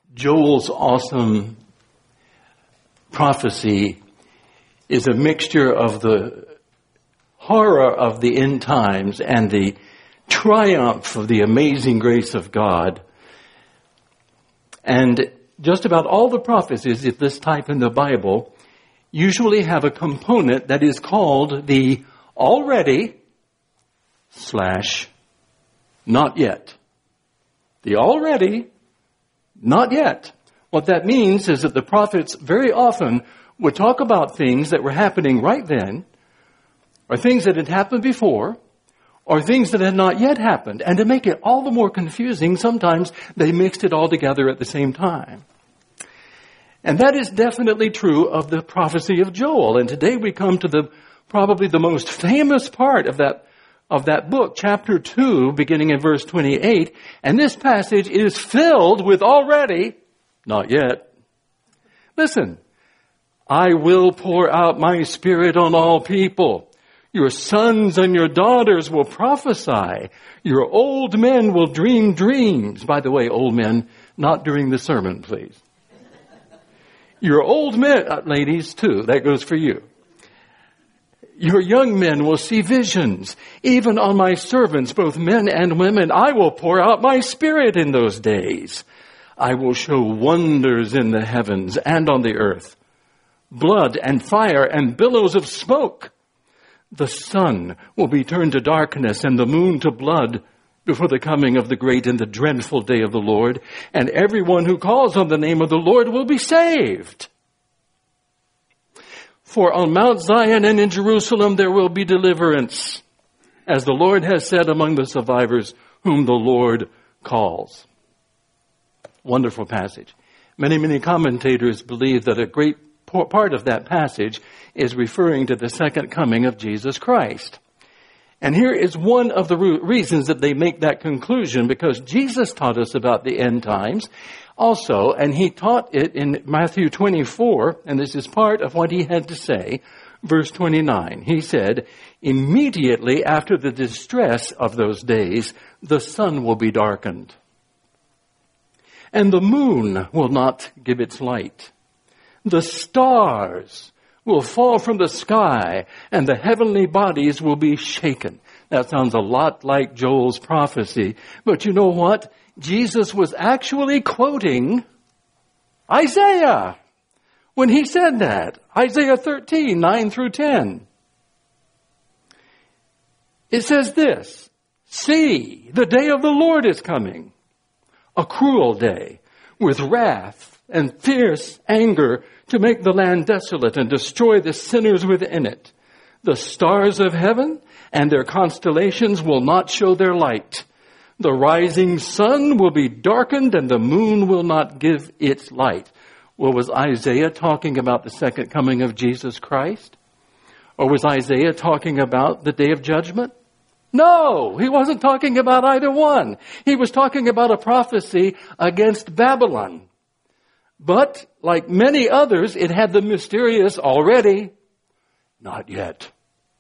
Joel's awesome prophecy is a mixture of the horror of the end times and the triumph of the amazing grace of God. And just about all the prophecies of this type in the Bible usually have a component that is called the already / not yet. The already, not yet. What that means is that the prophets very often would talk about things that were happening right then, or things that had happened before, or things that had not yet happened. And to make it all the more confusing, sometimes they mixed it all together at the same time. And that is definitely true of the prophecy of Joel. And today we come to probably the most famous part of that book, chapter 2, beginning in verse 28. And this passage is filled with already, not yet. Listen, I will pour out my spirit on all people. Your sons and your daughters will prophesy. Your old men will dream dreams. By the way, old men, not during the sermon, please. Your old men, ladies too, that goes for you. Your young men will see visions. Even on my servants, both men and women, I will pour out my spirit in those days. I will show wonders in the heavens and on the earth. Blood and fire and billows of smoke. The sun will be turned to darkness and the moon to blood before the coming of the great and the dreadful day of the Lord. And everyone who calls on the name of the Lord will be saved. For on Mount Zion and in Jerusalem there will be deliverance, as the Lord has said among the survivors whom the Lord calls. Wonderful passage. Many commentators believe that a great part of that passage is referring to the second coming of Jesus Christ. And here is one of the reasons that they make that conclusion, because Jesus taught us about the end times also, and he taught it in Matthew 24, and this is part of what he had to say, verse 29. He said, immediately after the distress of those days, the sun will be darkened, and the moon will not give its light. The stars will fall from the sky, and the heavenly bodies will be shaken. That sounds a lot like Joel's prophecy. But you know what? Jesus was actually quoting Isaiah when he said that. Isaiah 13, 9 through 10. It says this, see, the day of the Lord is coming, a cruel day, with wrath and fierce anger, to make the land desolate and destroy the sinners within it. The stars of heaven and their constellations will not show their light. The rising sun will be darkened and the moon will not give its light. Well, was Isaiah talking about the second coming of Jesus Christ? Or was Isaiah talking about the day of judgment? No, he wasn't talking about either one. He was talking about a prophecy against Babylon. But, like many others, it had the mysterious already, not yet.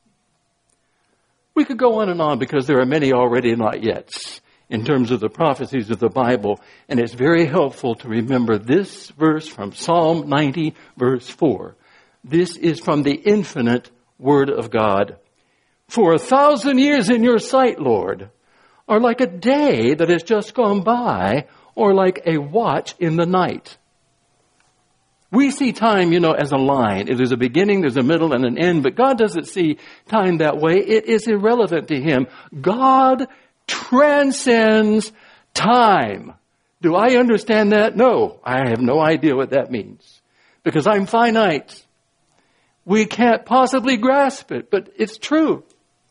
We could go on and on because there are many already not yets in terms of the prophecies of the Bible. And it's very helpful to remember this verse from Psalm 90, verse 4. This is from the infinite Word of God. For 1,000 years in your sight, Lord, are like a day that has just gone by, or like a watch in the night. We see time, as a line. There's a beginning, there's a middle, and an end. But God doesn't see time that way. It is irrelevant to Him. God transcends time. Do I understand that? No. I have no idea what that means. Because I'm finite. We can't possibly grasp it, but it's true.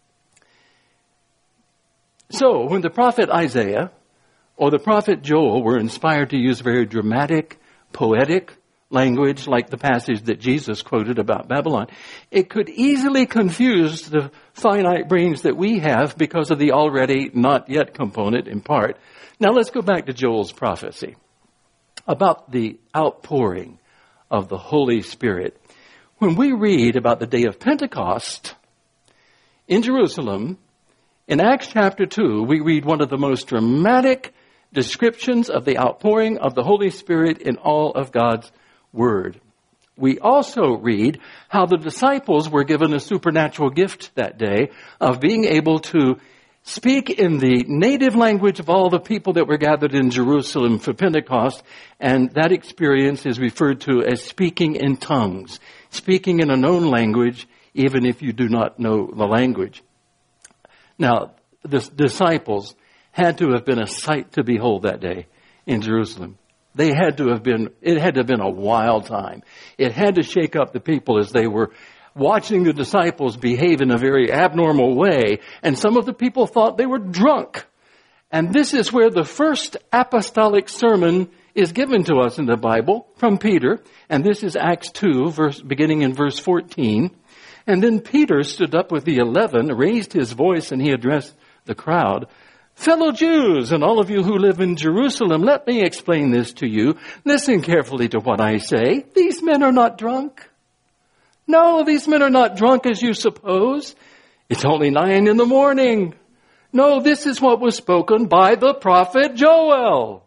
So, when the prophet Isaiah or the prophet Joel were inspired to use very dramatic, poetic language like the passage that Jesus quoted about Babylon, it could easily confuse the finite brains that we have because of the already not yet component in part. Now let's go back to Joel's prophecy about the outpouring of the Holy Spirit. When we read about the day of Pentecost in Jerusalem, in Acts chapter 2, we read one of the most dramatic descriptions of the outpouring of the Holy Spirit in all of God's Word. We also read how the disciples were given a supernatural gift that day of being able to speak in the native language of all the people that were gathered in Jerusalem for Pentecost, and that experience is referred to as speaking in tongues, speaking in a known language, even if you do not know the language. Now, the disciples had to have been a sight to behold that day in Jerusalem. It had to have been a wild time. It had to shake up the people as they were watching the disciples behave in a very abnormal way. And some of the people thought they were drunk. And this is where the first apostolic sermon is given to us in the Bible from Peter. And this is Acts 2, beginning in verse 14. And then Peter stood up with the 11, raised his voice, and he addressed the crowd. Fellow Jews and all of you who live in Jerusalem, let me explain this to you. Listen carefully to what I say. These men are not drunk. No, these men are not drunk as you suppose. It's only 9 a.m. No, this is what was spoken by the prophet Joel.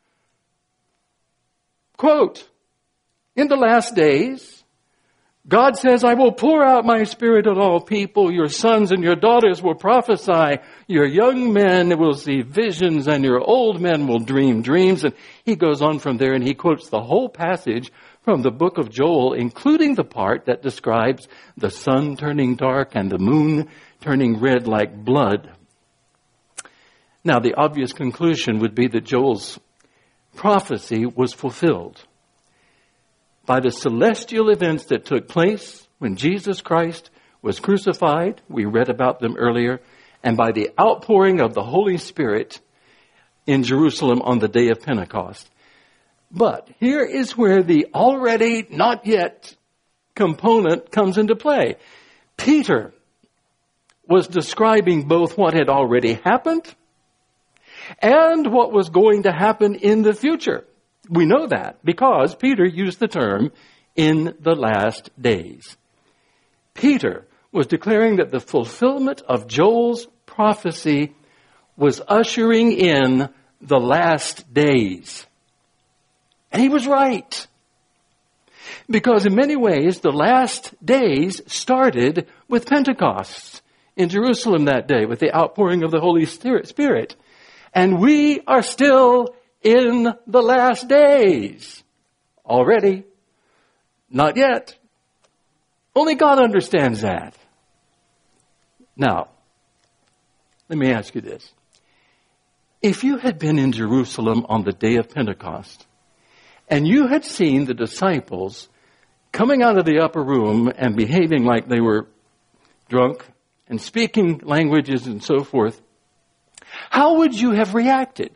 Quote, in the last days, God says, I will pour out my spirit on all people. Your sons and your daughters will prophesy. Your young men will see visions and your old men will dream dreams. And he goes on from there and he quotes the whole passage from the book of Joel, including the part that describes the sun turning dark and the moon turning red like blood. Now, the obvious conclusion would be that Joel's prophecy was fulfilled by the celestial events that took place when Jesus Christ was crucified. We read about them earlier. And by the outpouring of the Holy Spirit in Jerusalem on the day of Pentecost. But here is where the already not yet component comes into play. Peter was describing both what had already happened and what was going to happen in the future. We know that because Peter used the term in the last days. Peter was declaring that the fulfillment of Joel's prophecy was ushering in the last days. And he was right. Because in many ways, the last days started with Pentecost in Jerusalem that day, with the outpouring of the Holy Spirit. And we are still in the last days. Already. Not yet. Only God understands that. Now, let me ask you this. If you had been in Jerusalem on the day of Pentecost, and you had seen the disciples coming out of the upper room and behaving like they were drunk and speaking languages and so forth, how would you have reacted?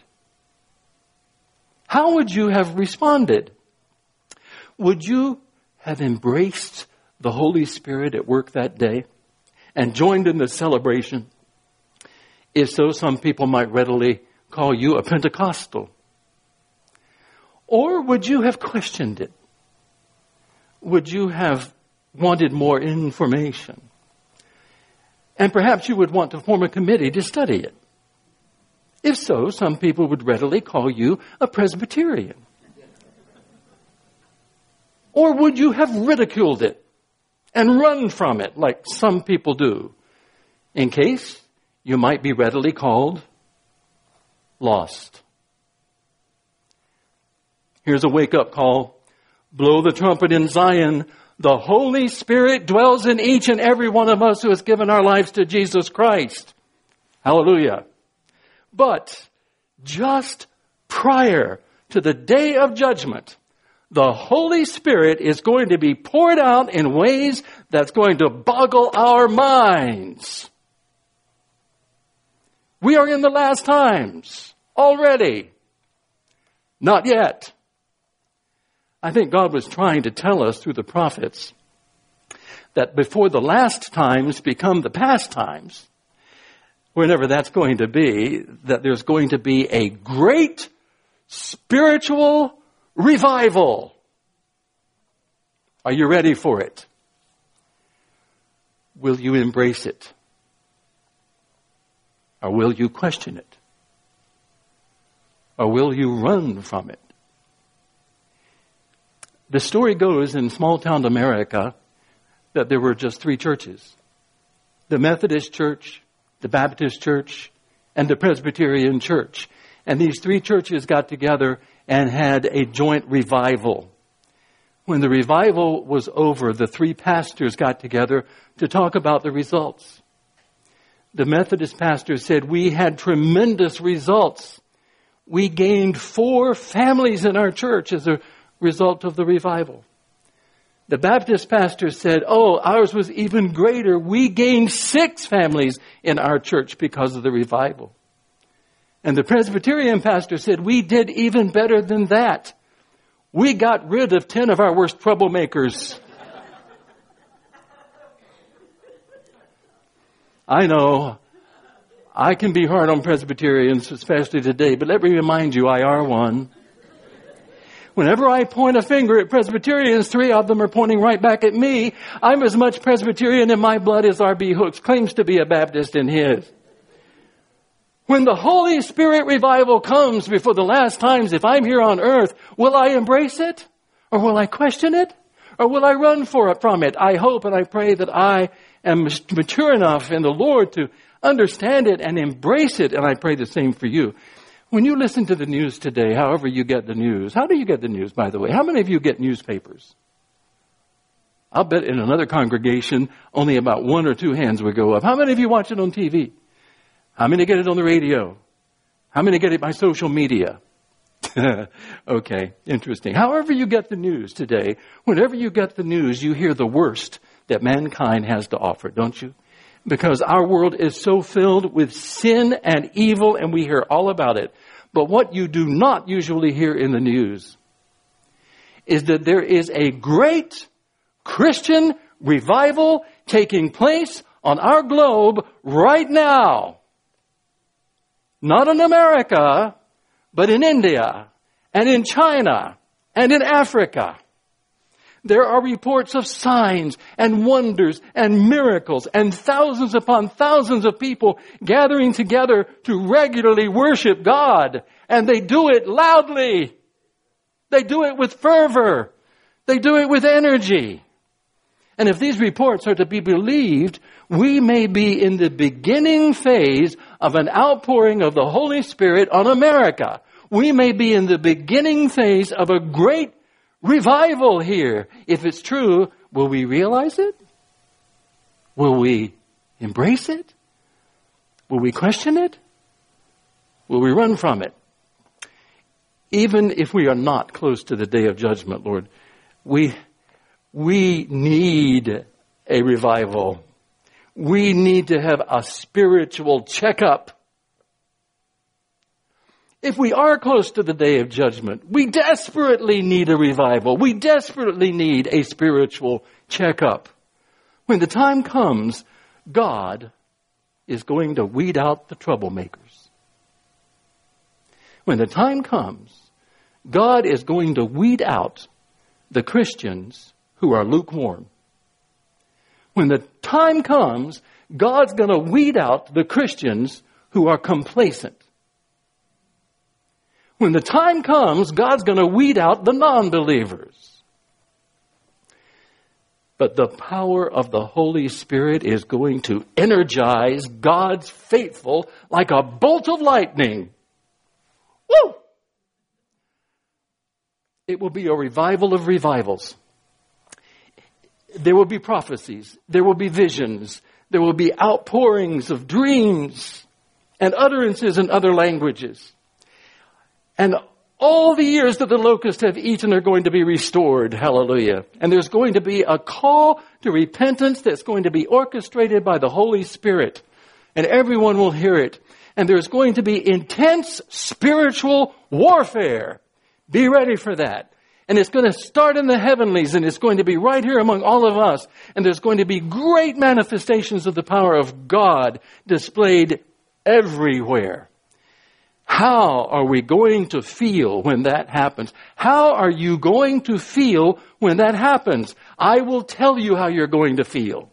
How would you have responded? Would you have embraced the Holy Spirit at work that day and joined in the celebration? If so, some people might readily call you a Pentecostal. Or would you have questioned it? Would you have wanted more information? And perhaps you would want to form a committee to study it. If so, some people would readily call you a Presbyterian. Or would you have ridiculed it and run from it like some people do? In case you might be readily called lost. Here's a wake-up call. Blow the trumpet in Zion. The Holy Spirit dwells in each and every one of us who has given our lives to Jesus Christ. Hallelujah. But just prior to the day of judgment, the Holy Spirit is going to be poured out in ways that's going to boggle our minds. We are in the last times already. Not yet. I think God was trying to tell us through the prophets that before the last times become the past times, whenever that's going to be, that there's going to be a great spiritual revival. Are you ready for it? Will you embrace it? Or will you question it? or will you run from it? The story goes in small town America that there were just 3 churches. The Methodist Church, the Baptist Church, and the Presbyterian Church. And these 3 churches got together and had a joint revival. When the revival was over, the 3 pastors got together to talk about the results. The Methodist pastor said, we had tremendous results. We gained 4 families in our church as a result of the revival. The Baptist pastor said, ours was even greater. We gained 6 families in our church because of the revival. And the Presbyterian pastor said, we did even better than that. We got rid of 10 of our worst troublemakers. I know, I can be hard on Presbyterians, especially today, but let me remind you, I are one. Whenever I point a finger at Presbyterians, 3 of them are pointing right back at me. I'm as much Presbyterian in my blood as R.B. Hooks claims to be a Baptist in his. When the Holy Spirit revival comes before the last times, if I'm here on earth, will I embrace it? Or will I question it? Or will I run from it? I hope and I pray that I am mature enough in the Lord to understand it and embrace it. And I pray the same for you. When you listen to the news today, however you get the news, how do you get the news, by the way? How many of you get newspapers? I'll bet in another congregation, only about 1 or 2 hands would go up. How many of you watch it on TV? How many get it on the radio? How many get it by social media? Okay, interesting. However you get the news today, whenever you get the news, you hear the worst that mankind has to offer, don't you? Because our world is so filled with sin and evil, and we hear all about it. But what you do not usually hear in the news is that there is a great Christian revival taking place on our globe right now. Not in America, but in India, and in China, and in Africa. There are reports of signs and wonders and miracles and thousands upon thousands of people gathering together to regularly worship God. And they do it loudly. They do it with fervor. They do it with energy. And if these reports are to be believed, we may be in the beginning phase of an outpouring of the Holy Spirit on America. We may be in the beginning phase of a great revival here. If it's true, will we realize it? Will we embrace it? Will we question it? Will we run from it? Even if we are not close to the day of judgment, Lord, we need a revival. We need to have a spiritual checkup. If we are close to the day of judgment, we desperately need a revival. We desperately need a spiritual checkup. When the time comes, God is going to weed out the troublemakers. When the time comes, God is going to weed out the Christians who are lukewarm. When the time comes, God's going to weed out the Christians who are complacent. When the time comes, God's going to weed out the non-believers. But the power of the Holy Spirit is going to energize God's faithful like a bolt of lightning. Woo! It will be a revival of revivals. There will be prophecies. There will be visions. There will be outpourings of dreams and utterances in other languages. And all the years that the locusts have eaten are going to be restored. Hallelujah. And there's going to be a call to repentance that's going to be orchestrated by the Holy Spirit. And everyone will hear it. And there's going to be intense spiritual warfare. Be ready for that. And it's going to start in the heavenlies, and it's going to be right here among all of us. And there's going to be great manifestations of the power of God displayed everywhere. How are we going to feel when that happens? How are you going to feel when that happens? I will tell you how you're going to feel.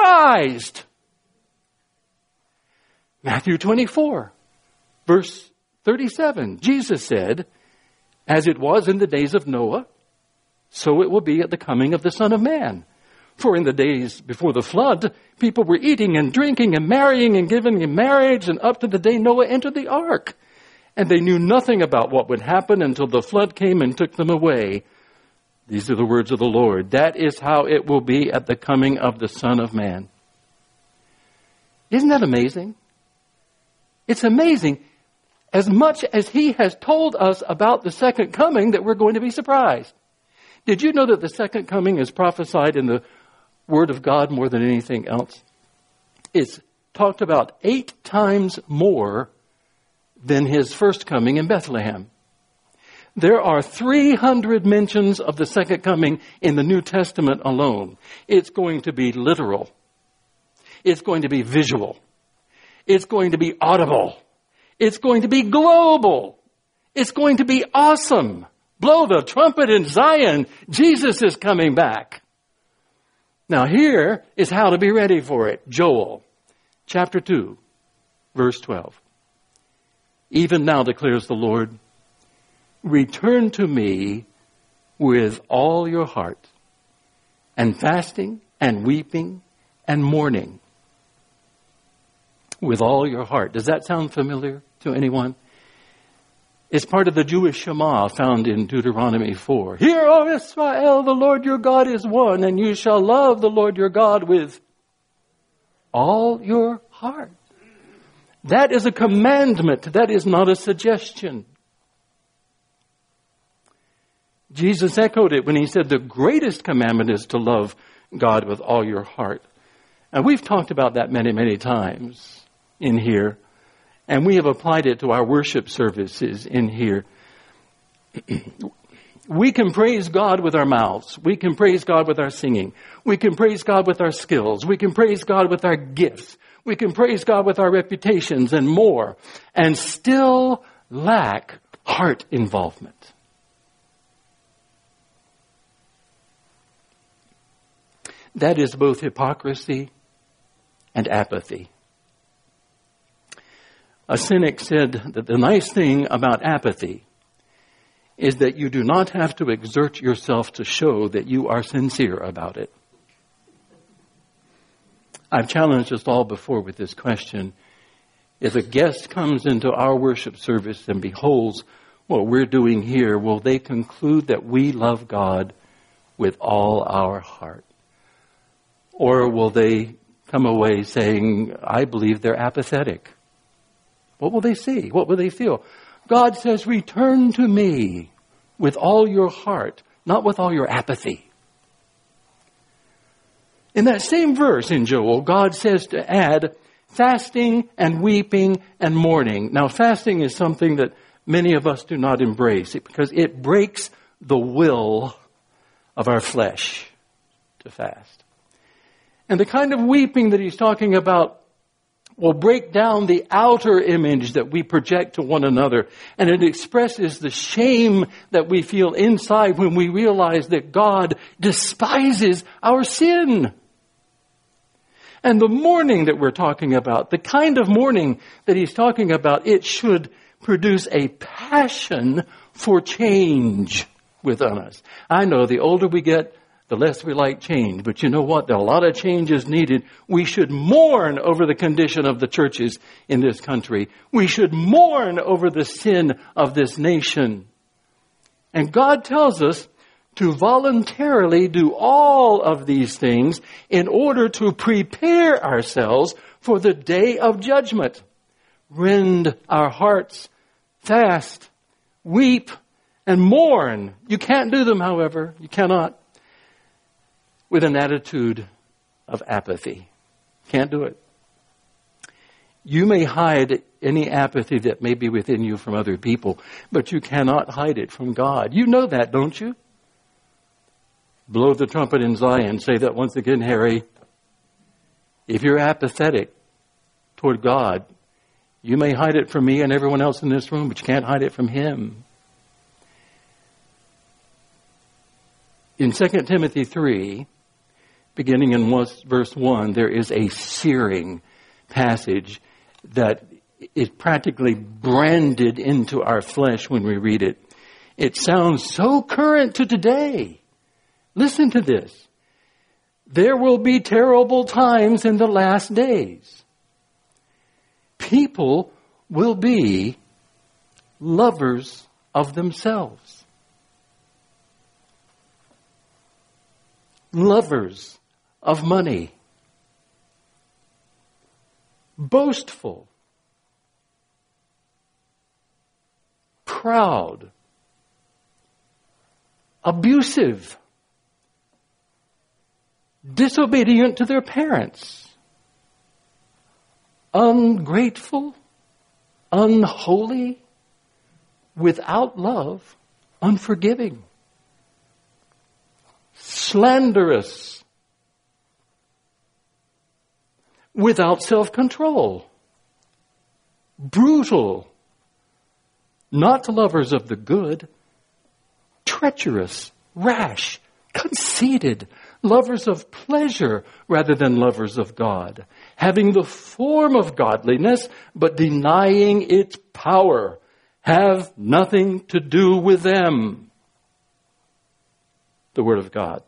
Surprised. Matthew 24, verse 37, Jesus said, as it was in the days of Noah, so it will be at the coming of the Son of Man. For in the days before the flood, people were eating and drinking and marrying and giving in marriage, and up to the day Noah entered the ark. And they knew nothing about what would happen until the flood came and took them away. These are the words of the Lord. That is how it will be at the coming of the Son of Man. Isn't that amazing? It's amazing. As much as he has told us about the second coming, that we're going to be surprised. Did you know that the second coming is prophesied in the Word of God more than anything else? It's talked about 8 times more than his first coming in Bethlehem. There are 300 mentions of the second coming in the New Testament alone. It's going to be literal. It's going to be visual. It's going to be audible. It's going to be global. It's going to be awesome. Blow the trumpet in Zion. Jesus is coming back. Now here is how to be ready for it. Joel chapter 2, verse 12. Even now declares the Lord, return to me with all your heart, and fasting and weeping and mourning with all your heart. Does that sound familiar to anyone? It's part of the Jewish Shema found in Deuteronomy 4. Hear, O Israel, the Lord your God is one, and you shall love the Lord your God with all your heart. That is a commandment. That is not a suggestion. Jesus echoed it when he said the greatest commandment is to love God with all your heart. And we've talked about that many, many times in here. And we have applied it to our worship services in here. We can praise God with our mouths. We can praise God with our singing. We can praise God with our skills. We can praise God with our gifts. We can praise God with our reputations and more, and still lack heart involvement. That is both hypocrisy and apathy. A cynic said that the nice thing about apathy is that you do not have to exert yourself to show that you are sincere about it. I've challenged us all before with this question. If a guest comes into our worship service and beholds what we're doing here, will they conclude that we love God with all our heart? Or will they come away saying, I believe they're apathetic? What will they see? What will they feel? God says, return to me with all your heart, not with all your apathy. In that same verse in Joel, God says to add fasting and weeping and mourning. Now, fasting is something that many of us do not embrace because it breaks the will of our flesh to fast. And the kind of weeping that he's talking about will break down the outer image that we project to one another. And it expresses the shame that we feel inside when we realize that God despises our sin. And the mourning that we're talking about, the kind of mourning that he's talking about, it should produce a passion for change within us. I know the older we get, the less we like change. But you know what? There are a lot of changes needed. We should mourn over the condition of the churches in this country. We should mourn over the sin of this nation. And God tells us to voluntarily do all of these things in order to prepare ourselves for the day of judgment. Rend our hearts, fast, weep, and mourn. You can't do them, however. You cannot. With an attitude of apathy. Can't do it. You may hide any apathy that may be within you from other people, but you cannot hide it from God. You know that, don't you? Blow the trumpet in Zion. Say that once again, Harry. If you're apathetic toward God, you may hide it from me and everyone else in this room, but you can't hide it from Him. In 2 Timothy 3, beginning in verse 1, there is a searing passage that is practically branded into our flesh when we read it. It sounds so current to today. Listen to this. There will be terrible times in the last days. People will be lovers of themselves. Lovers of money. Boastful. Proud. Abusive. Disobedient to their parents. Ungrateful. Unholy. Without love. Unforgiving. Slanderous. Without self-control. Brutal. Not lovers of the good. Treacherous. Rash. Conceited. Lovers of pleasure rather than lovers of God. Having the form of godliness but denying its power. Have nothing to do with them. The Word of God.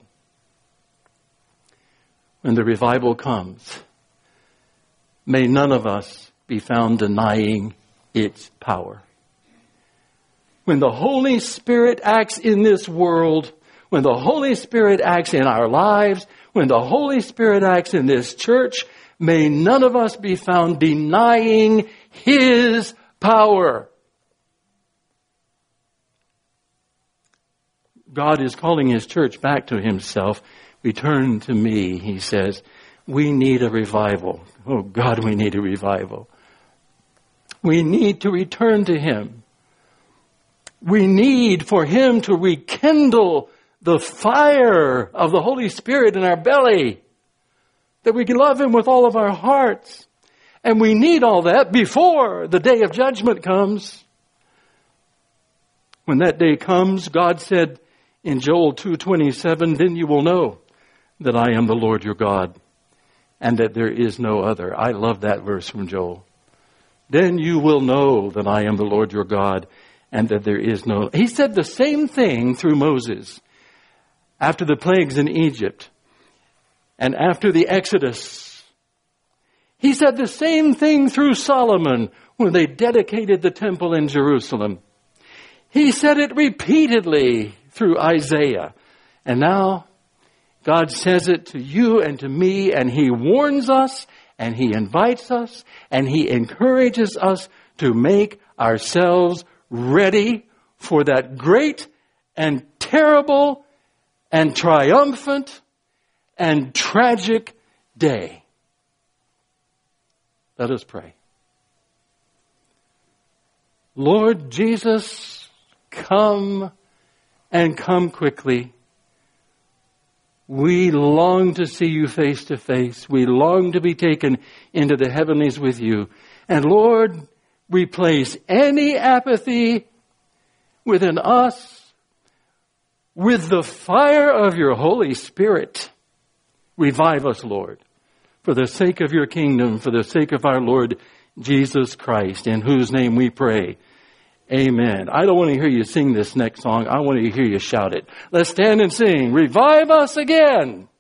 When the revival comes, may none of us be found denying its power. When the Holy Spirit acts in this world, when the Holy Spirit acts in our lives, when the Holy Spirit acts in this church, may none of us be found denying His power. God is calling His church back to Himself. Return to me, He says. We need a revival. Oh God, we need a revival. We need to return to Him. We need for Him to rekindle the fire of the Holy Spirit in our belly, that we can love Him with all of our hearts. And we need all that before the day of judgment comes. When that day comes, God said in Joel 2:27, then you will know that I am the Lord your God, and that there is no other. I love that verse from Joel. Then you will know that I am the Lord your God, and that there is no... He said the same thing through Moses after the plagues in Egypt and after the Exodus. He said the same thing through Solomon when they dedicated the temple in Jerusalem. He said it repeatedly through Isaiah. And now God says it to you and to me, and He warns us, and He invites us, and He encourages us to make ourselves ready for that great and terrible and triumphant and tragic day. Let us pray. Lord Jesus, come and come quickly. We long to see you face to face. We long to be taken into the heavenlies with you. And Lord, replace any apathy within us with the fire of your Holy Spirit. Revive us, Lord, for the sake of your kingdom, for the sake of our Lord Jesus Christ, in whose name we pray. Amen. I don't want to hear you sing this next song. I want to hear you shout it. Let's stand and sing. Revive us again.